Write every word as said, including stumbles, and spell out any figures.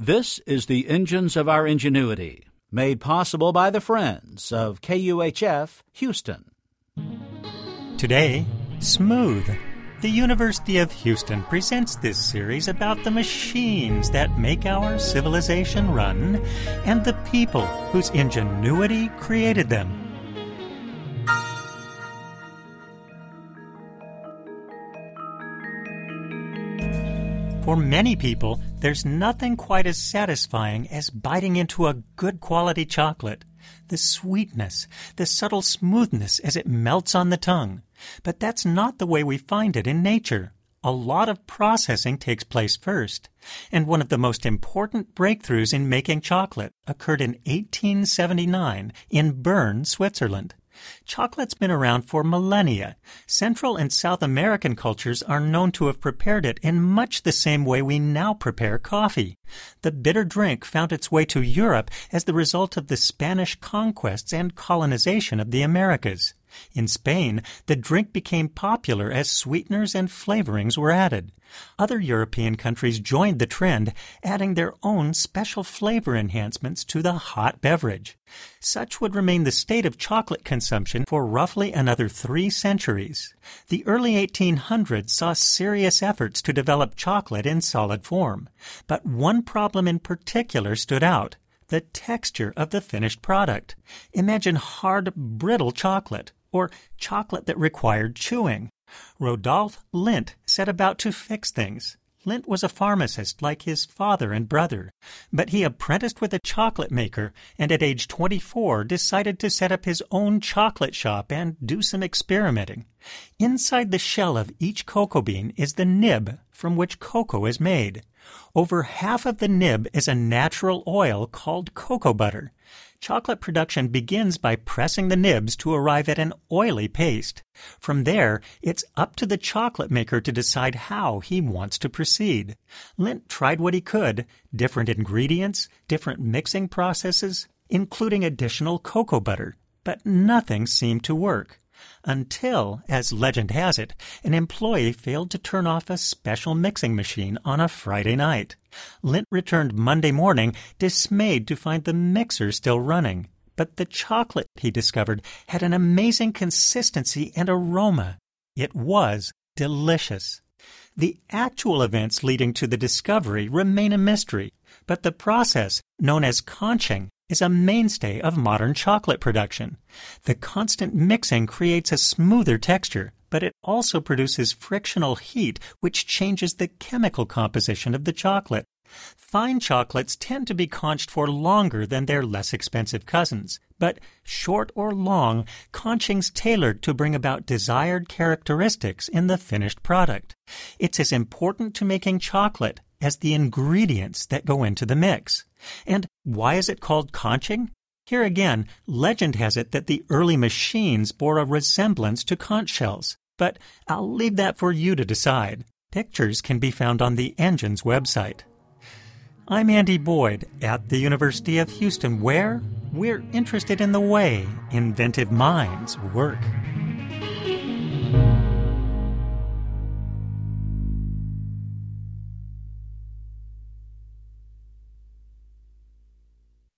This is the Engines of Our Ingenuity, made possible by the friends of K U H F Houston. Today, Smooth. The University of Houston presents this series about the machines that make our civilization run and the people whose ingenuity created them. For many people, there's nothing quite as satisfying as biting into a good quality chocolate. The sweetness, the subtle smoothness as it melts on the tongue. But that's not the way we find it in nature. A lot of processing takes place first. And one of the most important breakthroughs in making chocolate occurred in eighteen seventy-nine in Bern, Switzerland. Chocolate's been around for millennia. Central and South American cultures are known to have prepared it in much the same way we now prepare coffee. The bitter drink found its way to Europe as the result of the Spanish conquests and colonization of the Americas. In Spain, the drink became popular as sweeteners and flavorings were added. Other European countries joined the trend, adding their own special flavor enhancements to the hot beverage. Such would remain the state of chocolate consumption for roughly another three centuries. The early eighteen hundreds saw serious efforts to develop chocolate in solid form. But one problem in particular stood out: the texture of the finished product. Imagine hard, brittle chocolate, or chocolate that required chewing. Rodolphe Lindt set about to fix things. Lindt was a pharmacist like his father and brother, but he apprenticed with a chocolate maker and at age twenty-four decided to set up his own chocolate shop and do some experimenting. Inside the shell of each cocoa bean is the nib from which cocoa is made. Over half of the nib is a natural oil called cocoa butter. Chocolate production begins by pressing the nibs to arrive at an oily paste. From there, it's up to the chocolate maker to decide how he wants to proceed. Lindt tried what he could, different ingredients, different mixing processes, including additional cocoa butter, but nothing seemed to work. Until, as legend has it, an employee failed to turn off a special mixing machine on a Friday night. Lindt returned Monday morning, dismayed to find the mixer still running. But the chocolate, he discovered, had an amazing consistency and aroma. It was delicious. The actual events leading to the discovery remain a mystery, but the process, known as conching, is a mainstay of modern chocolate production. The constant mixing creates a smoother texture, but it also produces frictional heat, which changes the chemical composition of the chocolate. Fine chocolates tend to be conched for longer than their less expensive cousins, but short or long, conching's tailored to bring about desired characteristics in the finished product. It's as important to making chocolate as the ingredients that go into the mix. And why is it called conching? Here again, legend has it that the early machines bore a resemblance to conch shells, but I'll leave that for you to decide. Pictures can be found on the Engine's website. I'm Andy Boyd at the University of Houston, where we're interested in the way inventive minds work.